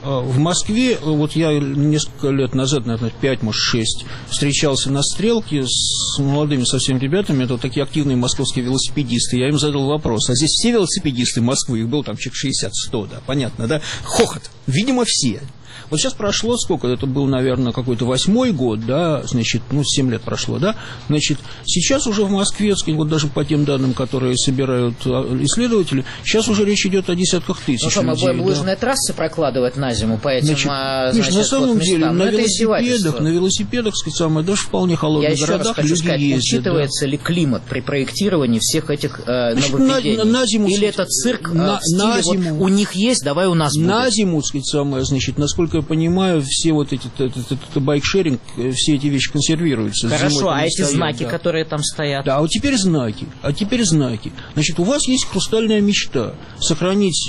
В Москве, вот я несколько лет назад, наверное, 5, может, 6, встречался на Стрелке с молодыми совсем ребятами, это вот такие активные московские велосипедисты. Я им задал вопрос, а здесь все велосипедисты Москвы, их было там человек 60-100, да, понятно, да? Хохот, видимо, все. Вот сейчас прошло сколько? Это был, наверное, какой-то 8-й год, да, значит, 7 лет прошло, да. Значит, сейчас уже в Москве, вот даже по тем данным, которые собирают исследователи, сейчас уже речь идет о десятках тысяч. Ну что, мы будем лыжные трассы прокладывать на зиму по этим, на самом деле, на велосипедах, сказать, самое, даже в вполне холодных городах люди ездят. Учитывается ли климат при проектировании всех этих нововведений? На зиму, или это цирк в стиле, вот у них есть, давай у нас будет? На зиму, сказать, самое, значит, насколько я понимаю, все вот эти байкшеринг, все эти вещи консервируются. Хорошо, а эти знаки, которые там стоят? Да, а вот теперь знаки. Значит, у вас есть хрустальная мечта сохранить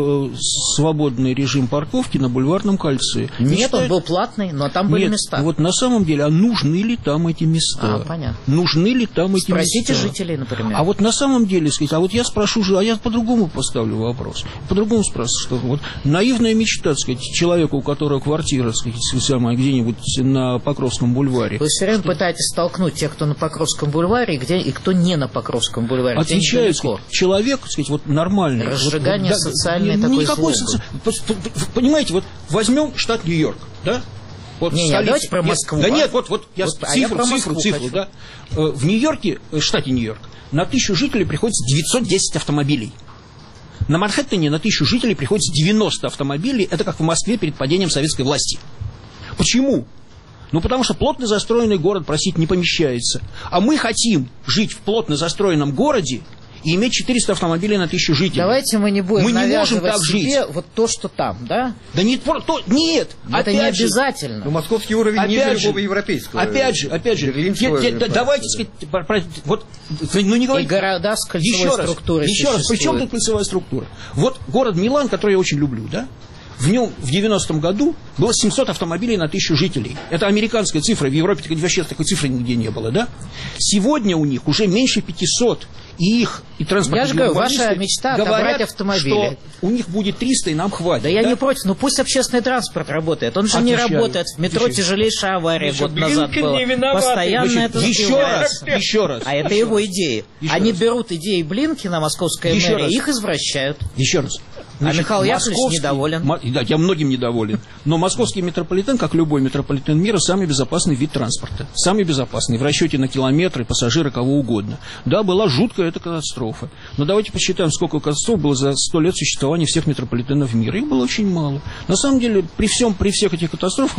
свободный режим парковки на Бульварном кольце. Нет, он был платный, но там были места. Вот на самом деле, а нужны ли там эти места? Понятно. Нужны ли там эти места? Спросите жителей, например. А вот на самом деле, сказать, а вот я спрошу, а я по-другому поставлю вопрос. По-другому спрошу, что вот наивная мечта, сказать, человека, у которого квартира, сказать, где-нибудь на Покровском бульваре. Вы все время пытаетесь столкнуть тех, кто на Покровском бульваре, и кто не на Покровском бульваре. Отвечаю, человек, сказать, вот нормальный. Разжигание социальной такой злобы. Понимаете, вот возьмем штат Нью-Йорк, да? Вот давайте про Москву. Да нет, вот я цифру, да. В Нью-Йорке, штате Нью-Йорк, на 1000 жителей приходится 910 автомобилей. На Манхэттене на 1000 жителей приходится 90 автомобилей. Это как в Москве перед падением советской власти. Почему? Ну, потому что плотно застроенный город просить не помещается. А мы хотим жить в плотно застроенном городе и иметь 400 автомобилей на 1000 жителей. Давайте мы не будем навязывать себе жить. Вот то, что там, да? Да нет, нет. Это не обязательно. Но московский уровень ниже любого европейского. Опять же, давайте сказать, вот, ну не говорите. И города с кольцевой структурой. Еще раз, при чем тут кольцевая структура? Вот город Милан, который я очень люблю, да? В нем в 90-м году было 700 автомобилей на 1000 жителей. Это американская цифра, в Европе вообще такой цифры нигде не было, да? Сегодня у них уже меньше 500, и их и транспортные Я же говорю, ваша мечта отобрать автомобили. Что у них будет 300, и нам хватит. Да я не против, но пусть общественный транспорт работает. Он же не работает. В метро тяжелейшая авария год назад была. Постоянно это еще раз. А это его идеи. Они берут идеи Блинкина, московская мэрия, их извращают. Еще раз. Значит, Михаил Яковлевич недоволен. Да, я многим недоволен. Но московский метрополитен, как любой метрополитен мира, самый безопасный вид транспорта. Самый безопасный. В расчете на километры, пассажиры, кого угодно. Да, была жуткая эта катастрофа. Но давайте посчитаем, сколько катастроф было за 100 лет существования всех метрополитенов мира. Их было очень мало. На самом деле, при всех этих катастрофах,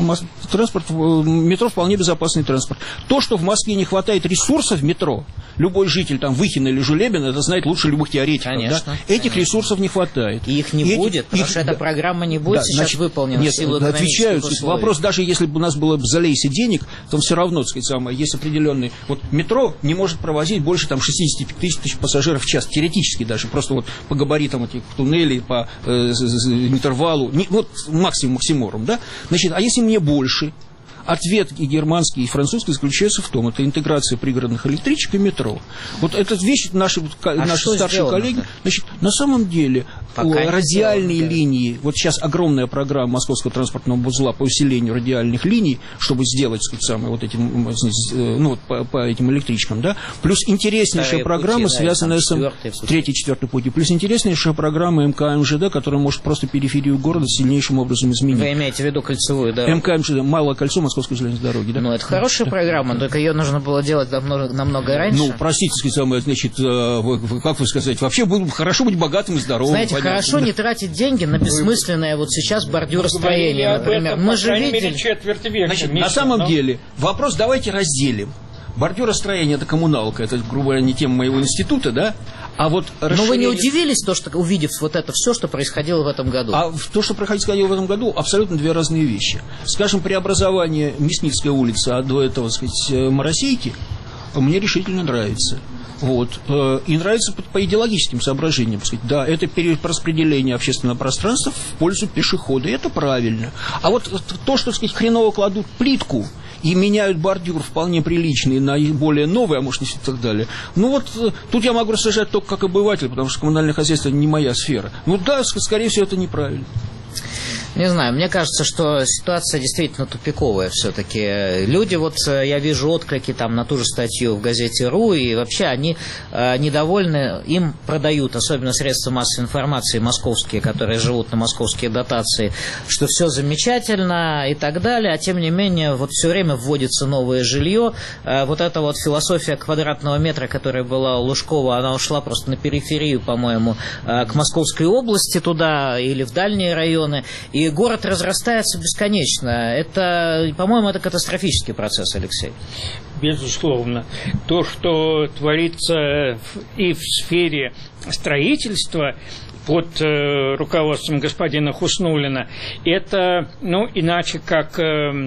метро вполне безопасный транспорт. То, что в Москве не хватает ресурсов в метро, любой житель, там, Выхина или Жулебина, это знает лучше любых теоретиков. Конечно, да? Этих ресурсов не хватает. И их не будет, потому что эта программа не будет сейчас выполнена в силу экономических условий. Вопрос, даже если бы у нас было залейся денег, то все равно, так сказать, есть определенный... Вот метро не может провозить больше там 65 тысяч пассажиров в час, теоретически даже, просто вот по габаритам этих туннелей, по интервалу, вот максимум, да? Значит, а если мне больше... Ответ и германский, и французский заключается в том, это интеграция пригородных электричек и метро. Вот эта вещь наши старшие коллеги, значит, на самом деле радиальные линии, вот сейчас огромная программа Московского транспортного узла по усилению радиальных линий, чтобы сделать, так сказать, вот этим, ну, вот по этим электричкам, да, плюс интереснейшая программа, связанная с третий, четвертый пути, плюс интереснейшая программа МКМЖД, которая может просто периферию города сильнейшим образом изменить. Вы имеете в виду кольцевую, да? МКМЖД, малое кольцо Московской железной дороги, да? Ну, это хорошая программа, только ее нужно было делать намного раньше. Ну, простите, значит, как вы сказать, вообще хорошо быть богатым и здоровым. Знаете, хорошо не тратить деньги на бессмысленное вот сейчас бордюростроение, например. Мы же видели... Значит, на самом деле, вопрос давайте разделим. Бордюростроение – это коммуналка, это, грубо говоря, не тема моего института, да? А вот расширение... Но вы не удивились, увидев вот это все, что происходило в этом году? А то, что происходило в этом году, абсолютно две разные вещи. Скажем, преобразование Мясницкой улицы, а до этого, так сказать, Моросейки, мне решительно нравится. Вот. И нравится по идеологическим соображениям. Сказать, да, это перераспределение общественного пространства в пользу пешехода, и это правильно. А вот то, что, так сказать, хреново кладут плитку и меняют бордюр вполне приличный на более новый, а может и так далее. Ну вот тут я могу рассуждать только как обыватель, потому что коммунальное хозяйство не моя сфера. Ну да, скорее всего, это неправильно. Не знаю, мне кажется, что ситуация действительно тупиковая все-таки. Люди, вот я вижу отклики там на ту же статью в газете «Ру», и вообще они недовольны, им продают, особенно средства массовой информации московские, которые живут на московские дотации, что все замечательно и так далее, а тем не менее вот все время вводится новое жилье. Вот эта вот философия квадратного метра, которая была у Лужкова, она ушла просто на периферию, по-моему, к Московской области туда или в дальние районы, и город разрастается бесконечно. Это, по-моему, это катастрофический процесс, Алексей. Безусловно. То, что творится и в сфере строительства под руководством господина Хуснуллина, это, иначе как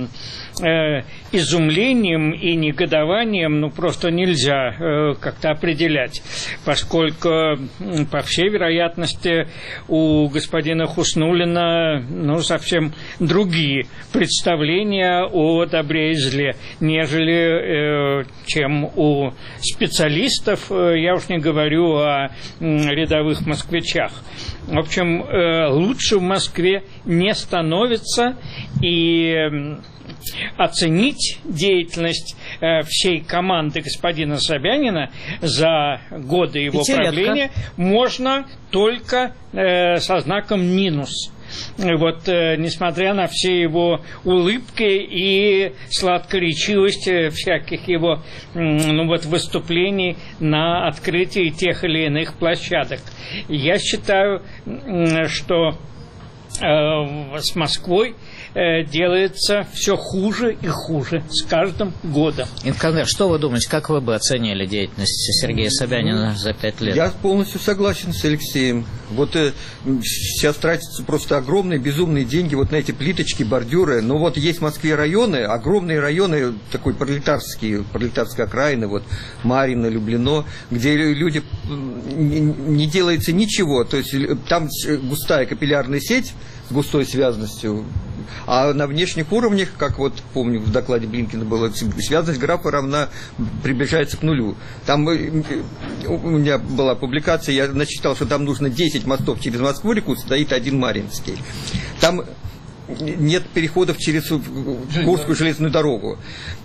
изумлением и негодованием, просто нельзя как-то определять, поскольку, по всей вероятности, у господина Хуснуллина, совсем другие представления о добре и зле, нежели чем у специалистов, я уж не говорю о рядовых москвичах. В общем, лучше в Москве не становится, и оценить деятельность всей команды господина Собянина за годы его правления можно только со знаком минус. Вот, несмотря на все его улыбки и сладкоречивость всяких его выступлений на открытии тех или иных площадок. Я считаю, что с Москвой делается все хуже и хуже с каждым годом. Инкандер, что вы думаете, как вы бы оценили деятельность Сергея Собянина за 5 лет? Я полностью согласен с Алексеем. Вот сейчас тратятся просто огромные, безумные деньги вот на эти плиточки, бордюры. Но вот есть в Москве районы, огромные районы, такой пролетарская окраины, вот Марьино, Люблино, где люди не делается ничего. То есть там густая капиллярная сеть с густой связностью. А на внешних уровнях, как вот помню в докладе Блинкина было, связность графа приближается к нулю. Там у меня была публикация, я насчитал, что там нужно 10 мостов через Москву-реку, стоит один Марьинский. Там нет переходов через Курскую железную дорогу.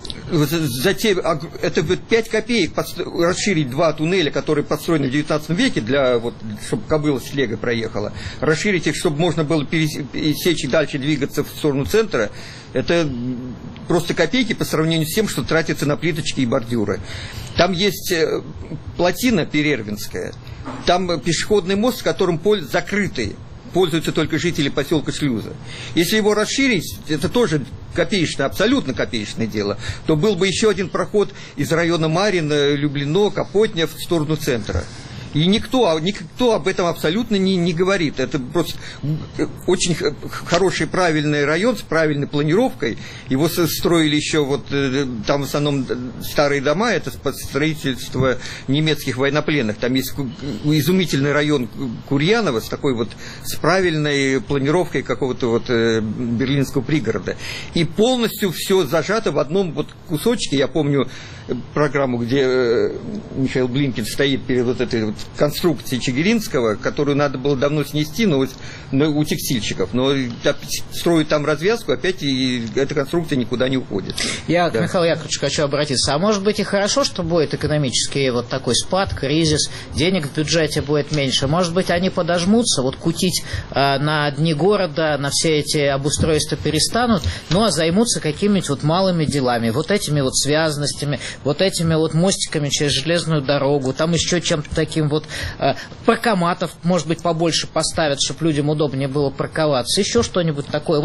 Затем, это 5 копеек расширить 2 туннеля, которые построены в 19 веке, чтобы кобыла с лего проехала, расширить их, чтобы можно было пересечь и дальше двигаться в сторону центра, это просто копейки по сравнению с тем, что тратится на плиточки и бордюры. Там есть плотина Перервинская, там пешеходный мост, которым закрытый, пользуются только жители поселка Шлюза. Если его расширить, это тоже копеечное, абсолютно копеечное дело, то был бы еще один проход из района Марьино, Люблино, Капотня в сторону центра. И никто об этом абсолютно не говорит. Это просто очень хороший, правильный район с правильной планировкой. Его строили еще там в основном старые дома, это под строительство немецких военнопленных. Там есть изумительный район Курьянова с такой с правильной планировкой какого-то берлинского пригорода. И полностью все зажато в одном кусочке. Я помню программу, где Михаил Блинкин стоит перед этой конструкцией Чигиринского, которую надо было давно снести, но у текстильщиков. Но строят там развязку, опять и эта конструкция никуда не уходит. Я к Михаилу Яковлевичу хочу обратиться. А может быть и хорошо, что будет экономический такой спад, кризис, денег в бюджете будет меньше. Может быть, они подожмутся, кутить на дни города, на все эти обустройства перестанут, а займутся какими-нибудь малыми делами, этими связностями, этими мостиками через железную дорогу, там еще чем-то таким паркоматов, может быть, побольше поставят, чтобы людям удобнее было парковаться, еще что-нибудь такое.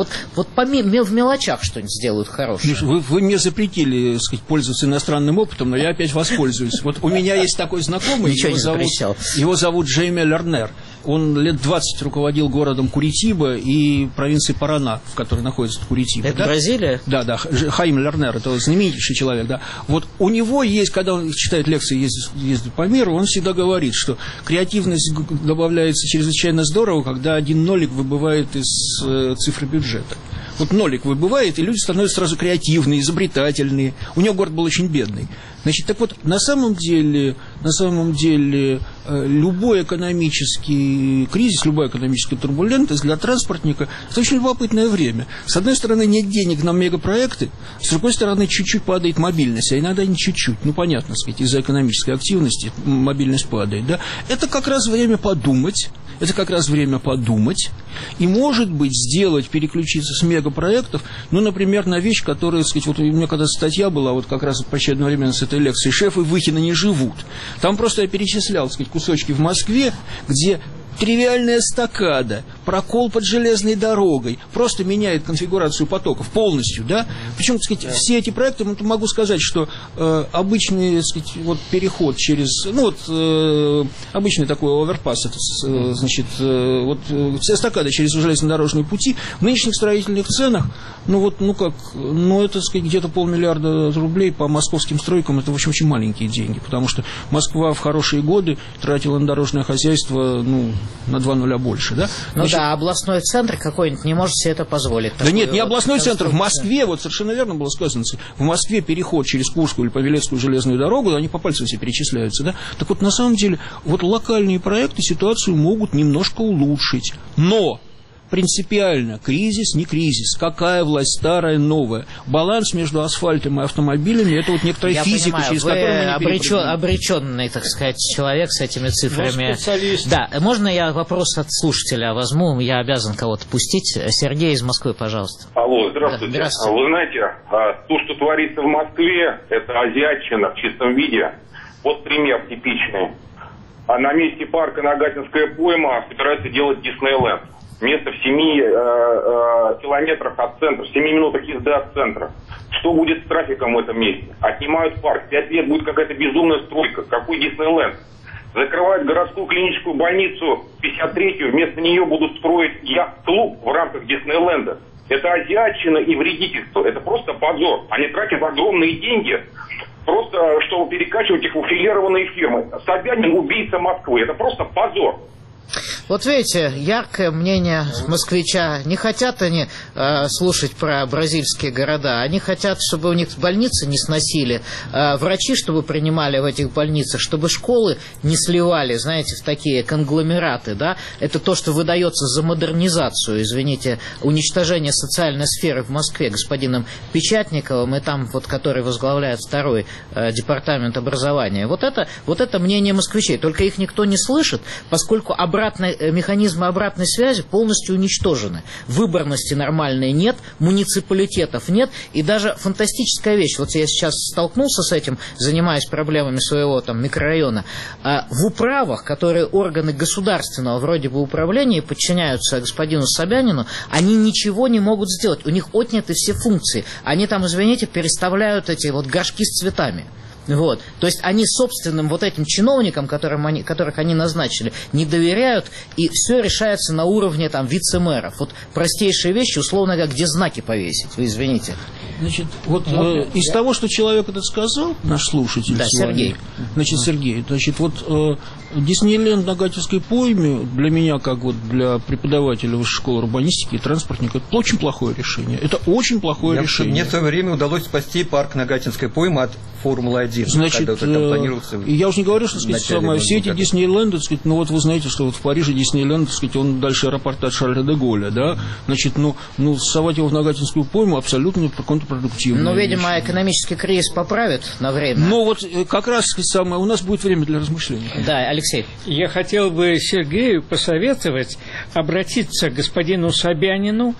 В мелочах что-нибудь сделают хорошее. Миш, вы мне запретили, пользоваться иностранным опытом, но я опять воспользуюсь. У меня есть такой знакомый, его зовут Джейми Лернер. Он лет 20 руководил городом Куритиба и провинцией Парана, в которой находится Куритиба. Это Бразилия? Да, Хаим Лернер, это знаменитейший человек, да. У него есть, когда он читает лекции, ездит по миру, он всегда говорит, что креативность добавляется чрезвычайно здорово, когда один нолик выбывает из цифры бюджета. Нолик выбывает, и люди становятся сразу креативные, изобретательные. У него город был очень бедный. На самом деле любой экономический кризис, любая экономическая турбулентность для транспортника – это очень любопытное время. С одной стороны, нет денег на мегапроекты, с другой стороны, чуть-чуть падает мобильность, а иногда не чуть-чуть, ну, понятно, сказать, из-за экономической активности мобильность падает, да. Это как раз время подумать, и, может быть, переключиться с мегапроектов, ну, например, на вещь, которая, так сказать, вот у меня когда-то статья была, вот как раз почти одновременно с этой лекцией, «Шефы Выхина не живут». Там просто я перечислял, так сказать, кусочки в Москве, где тривиальная эстакада, прокол под железной дорогой, просто меняет конфигурацию потоков полностью, да? Причем, так сказать, все эти проекты, могу сказать, что обычный, так сказать, вот переход через, обычный такой оверпасс, это, значит, вот эстакада через железнодорожные пути в нынешних строительных ценах, это, так сказать, где-то 500 миллиарда рублей по московским стройкам, это, в общем, очень маленькие деньги, потому что Москва в хорошие годы тратила на дорожное хозяйство, на 2 нуля больше, да? Областной центр какой-нибудь не может себе это позволить. Да нет, не областной центр, в Москве, вот совершенно верно было сказано, в Москве переход через Курскую или Павелецкую железную дорогу, они по пальцам все перечисляются, да? Так вот, на самом деле, вот локальные проекты ситуацию могут немножко улучшить, но принципиально кризис, не кризис, какая власть, старая, новая. Баланс между асфальтом и автомобилями, это вот некоторая физика, через которую мы не перепрыгнем. Обреченный, так сказать, человек с этими цифрами. Да, можно я вопрос от слушателя возьму? Я обязан кого-то пустить. Сергей из Москвы, пожалуйста. Алло, здравствуйте. Здравствуйте. Вы знаете, то, что творится в Москве, это азиатчина в чистом виде. Вот пример типичный. На месте парка Нагатинская пойма собираются делать Диснейленд. Место в 7 километрах от центра, в 7 минутах езды от центра. Что будет с трафиком в этом месте? Отнимают парк. 5 лет будет какая-то безумная стройка. Какой Диснейленд? Закрывают городскую клиническую больницу 53-ю. Вместо нее будут строить яхт-клуб в рамках Диснейленда. Это азиатчина и вредительство. Это просто позор. Они тратят огромные деньги, просто чтобы перекачивать их в аффилированные фирмы. Собянин убийца Москвы. Это просто позор. Вот видите, яркое мнение москвича. Не хотят они слушать про бразильские города. Они хотят, чтобы у них больницы не сносили, врачи, чтобы принимали в этих больницах, чтобы школы не сливали, знаете, в такие конгломераты, да. Это то, что выдается за модернизацию, извините, уничтожение социальной сферы в Москве господином Печатниковым, и там, вот, который возглавляет 2-й департамент образования. Вот это мнение москвичей. Только их никто не слышит, поскольку механизмы обратной связи полностью уничтожены. Выборности нормальной нет, муниципалитетов нет, и даже фантастическая вещь. Вот я сейчас столкнулся с этим, занимаясь проблемами своего там микрорайона. В управах, которые органы государственного вроде бы управления подчиняются господину Собянину, они ничего не могут сделать. У них отняты все функции. Они там, извините, переставляют эти вот горшки с цветами. Вот. То есть они собственным вот этим чиновникам, которых они назначили, не доверяют, и все решается на уровне там вице-мэров. Вот простейшие вещи, условно говоря, где знаки повесить, вы извините. Значит, вот из того, что человек этот сказал, наш слушатель, да, Сергей. Сергей, Диснейленд на Нагатинской пойме для меня, как вот для преподавателя высшей школы урбанистики и транспортника, это очень плохое решение. Это очень плохое решение. Мне в свое время удалось спасти парк Нагатинской поймы от Формулы-1. Значит, я уже не говорю, что все эти Диснейленды, ну вот вы знаете, что вот в Париже Диснейленд, он дальше аэропорта Шарля де Голля, да, значит, совать его в Нагатинскую пойму абсолютно контрпродуктивно. Но, видимо, экономический кризис поправит на время. Но вот как раз у нас будет время для размышлений. Да, Алексей. Я хотел бы Сергею посоветовать обратиться к господину Собянину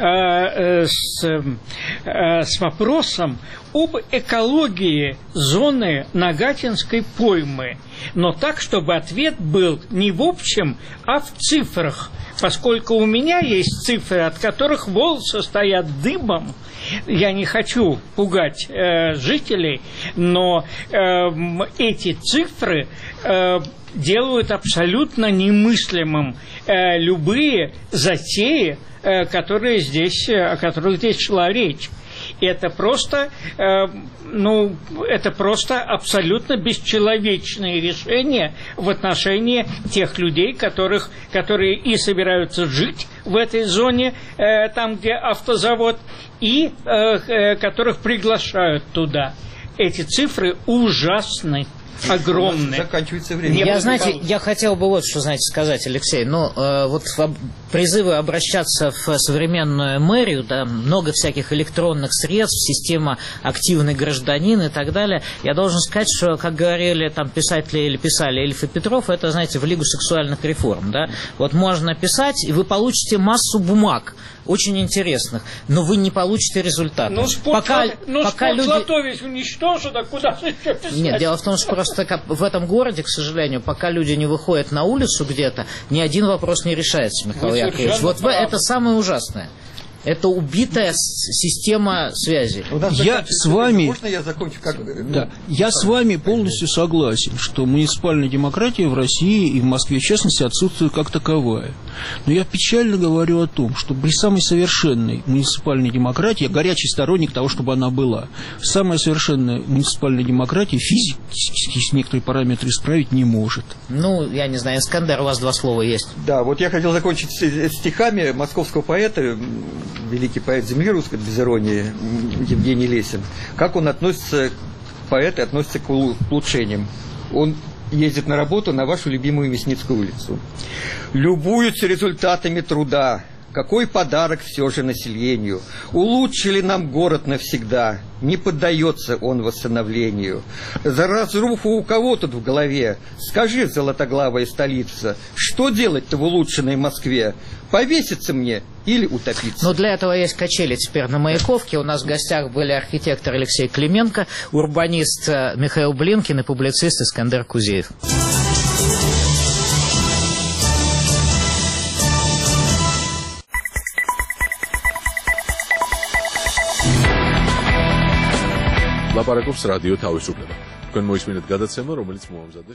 с вопросом об экологии зоны Нагатинской поймы. Но так, чтобы ответ был не в общем, а в цифрах. Поскольку у меня есть цифры, от которых волосы стоят дыбом, я не хочу пугать жителей, но эти цифры делают абсолютно немыслимым любые затеи, о которых здесь шла речь. Это просто абсолютно бесчеловечные решения в отношении тех людей, которые и собираются жить в этой зоне, там, где автозавод, и которых приглашают туда. Эти цифры ужасны. огромное. Заканчивается время. Я хотел бы вот что, знаете, сказать, Алексей. Вот призывы обращаться в современную мэрию, да, много всяких электронных средств, система «Активный гражданин» и так далее. Я должен сказать, что, как говорили там писатели или писали Эльф и Петров, это, знаете, в Лигу сексуальных реформ, да. Вот можно писать, и вы получите массу бумаг, очень интересных, но вы не получите результата. Пока спортлото ведь уничтожено, а куда же еще писать? Нет, дело в том, что просто в этом городе, к сожалению, пока люди не выходят на улицу где-то, ни один вопрос не решается, Михаил Яковлевич. Вот это самое ужасное. Это убитая система связи. Я с вами, можно я закончу? Я с вами полностью согласен, что муниципальная демократия в России и в Москве, в частности, отсутствует как таковая. Но я печально говорю о том, что при самой совершенной муниципальной демократии, я горячий сторонник того, чтобы она была, самая совершенная муниципальная демократия физически некоторые параметры исправить не может. Я не знаю, Искандер, у вас 2 слова есть. Да, вот я хотел закончить стихами московского поэта, великий поэт земли русской, без иронии, Евгений Лесин. Как он относится, поэты относятся к улучшениям. Он ездит на работу на вашу любимую Мясницкую улицу. Любуются результатами труда. Какой подарок все же населению. Улучшили нам город навсегда. Не поддается он восстановлению. За разруху у кого тут в голове? Скажи, золотоглавая столица, что делать-то в улучшенной Москве? Повеситься мне или утопиться? Для этого есть качели теперь на Маяковке. У нас в гостях были архитектор Алексей Клименко, урбанист Михаил Блинкин и публицист Искандер Кузеев. ლაპარაკობს რადიო თავისუფლება. თქვენ მოისმინეთ გადაცემა, რომელიც მოამზადდა